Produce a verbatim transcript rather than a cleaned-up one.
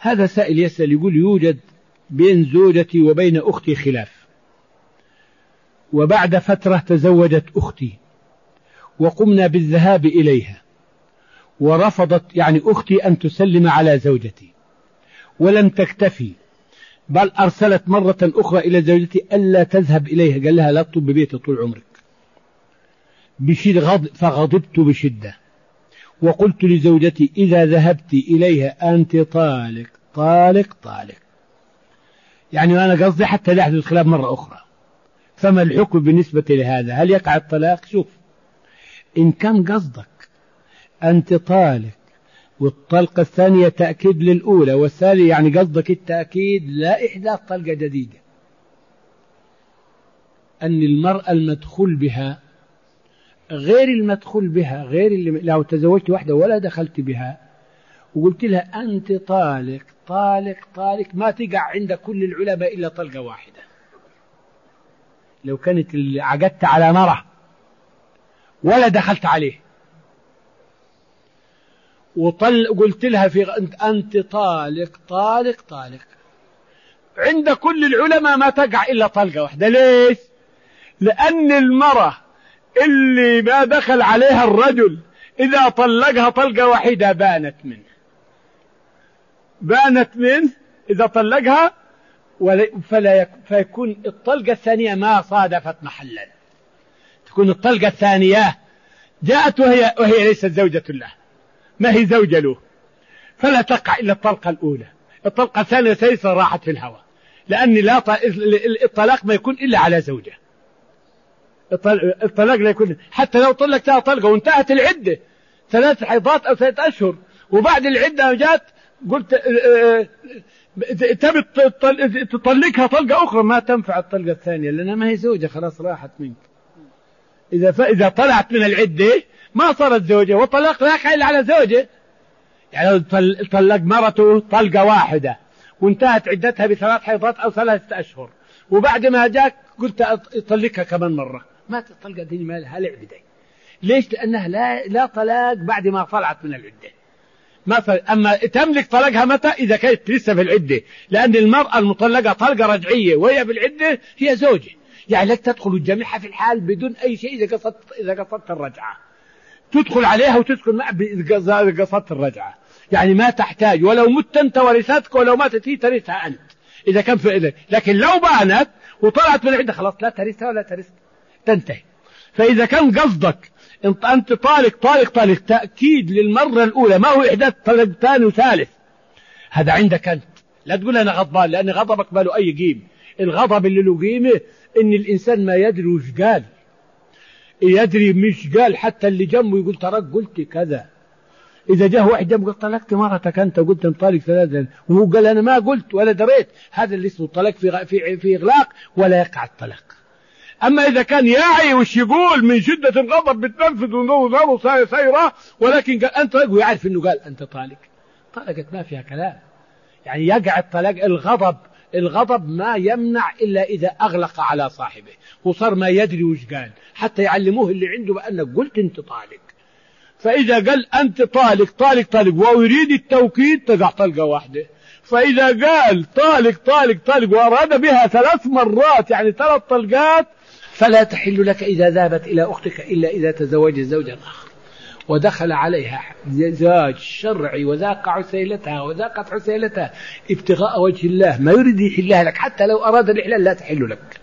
هذا سائل يسأل يقول يوجد بين زوجتي وبين أختي خلاف، وبعد فترة تزوجت أختي وقمنا بالذهاب إليها، ورفضت يعني أختي أن تسلم على زوجتي ولم تكتفي، بل أرسلت مرة أخرى إلى زوجتي ألا تذهب إليها، قال لها لا تطب ببيتي طول عمرك بشدة، فغضبت بشدة وقلت لزوجتي إذا ذهبت إليها أنت طالق طالق طالق، يعني أنا قصدي حتى لا يحدث الخلاف مرة أخرى. فما الحكم بالنسبة لهذا؟ هل يقع الطلاق؟ شوف، إن كان قصدك أنت طالق والطلقة الثانية تأكيد للأولى والثانية يعني قصدك التأكيد لا إحداث طلقة جديدة، أن المرأة المدخول بها غير المدخول بها، غير اللي لو تزوجت واحدة ولا دخلت بها وقلت لها أنت طالق طالق طالق ما تقع عند كل العلماء إلا طلقة واحدة. لو كانت عقدت على مرة ولا دخلت عليه وطل قلت لها في أنت طالق طالق طالق عند كل العلماء ما تقع إلا طلقة واحدة. ليش؟ لأن المرة اللي ما دخل عليها الرجل إذا طلقها طلقة واحدة بانت منه، بانت منه إذا طلقها، فلا فيكون الطلقة الثانية ما صادفت محلا، تكون الطلقة الثانية جاءت وهي, وهي ليست زوجة له، ما هي زوجة له، فلا تقع إلا الطلقة الأولى. الطلقة الثانية سيسر راحت في الهواء، لأن لا الطلاق ما يكون إلا على زوجة. الطلاق لا يكون حتى لو طلقتها طلقة وانتهت العدة ثلاث حيضات أو ثلاث أشهر وبعد العدة جات قلت تبي تطلقها طلقة أخرى ما تنفع الطلقة الثانية لأنها ما هي زوجة، خلاص راحت منك. إذا فإذا طلعت من العدة ما صارت زوجة، والطلاق لا يقع إلا على زوجة. يعني طلق مرته طلقة واحدة وانتهت عدتها بثلاث حيضات أو ثلاثة أشهر وبعد ما جاك قلت أطلقها كمان مرة، ما الطلقة دي ما لها لعب دي. ليش؟ لأنها لا لا طلاق بعد ما طلعت من العدة. ما أما تملك طلاقها متى؟ إذا كانت لسه في العدة، لأن المرأة المطلقة طلقة رجعية وهي بالعدة هي زوجة، يعني لك تدخل الجميع في الحال بدون أي شيء. إذا قصدت إذا قصدت الرجعة تدخل عليها وتسكن معها إذا قصدت الرجعة، يعني ما تحتاج ولو مت أنت ورثتك ولو ماتت هي ترثها أنت إذا كان في إذن. لكن لو بانت وطلعت من العدة خلاص لا ترثها ولا ترث تنتهي. فإذا كان قصدك أنت طالق طالق طالق تأكيد للمرة الأولى ما هو إحداث طلق ثاني وثالث، هذا عندك أنت، لا تقول أنا غضبان، لأن غضبك ما له أي قيمة. الغضب اللي له قيمة إن الإنسان ما يدري وش قال، يدري مش قال، حتى اللي جنبه يقول تراك قلت كذا. إذا جاء واحد جنبه قال طلقت مرتك أنت قلت انطلق ثلاثة وهو قال أنا ما قلت ولا دريت، هذا اللي اسمه الطلاق في في في إغلاق ولا يقع الطلاق. أما إذا كان يعي وش يقول من شدة الغضب بتنفذ ونظره سيرة ولكن قال أنت طالق ويعرف إنه قال أنت طالق، طلقت ما فيها كلام. يعني يقع الطلاق. الغضب الغضب ما يمنع إلا إذا أغلق على صاحبه وصار ما يدري وش قال، حتى يعلموه اللي عنده بأنك قلت أنت طالق. فإذا قال أنت طالق طالق طالق ويريد التوكيد تقع طلقة واحدة. فإذا قال طالق طالق طالق وأراد بها ثلاث مرات يعني ثلاث طلقات فلا تحل لك إذا ذهبت إلى أختك إلا إذا تزوج زوجا آخر ودخل عليها زواج شرعي وذاق عسيلتها وذاقت عسيلتها ابتغاء وجه الله، ما يريد يحلها لك، حتى لو أراد الإحلال لا تحل لك.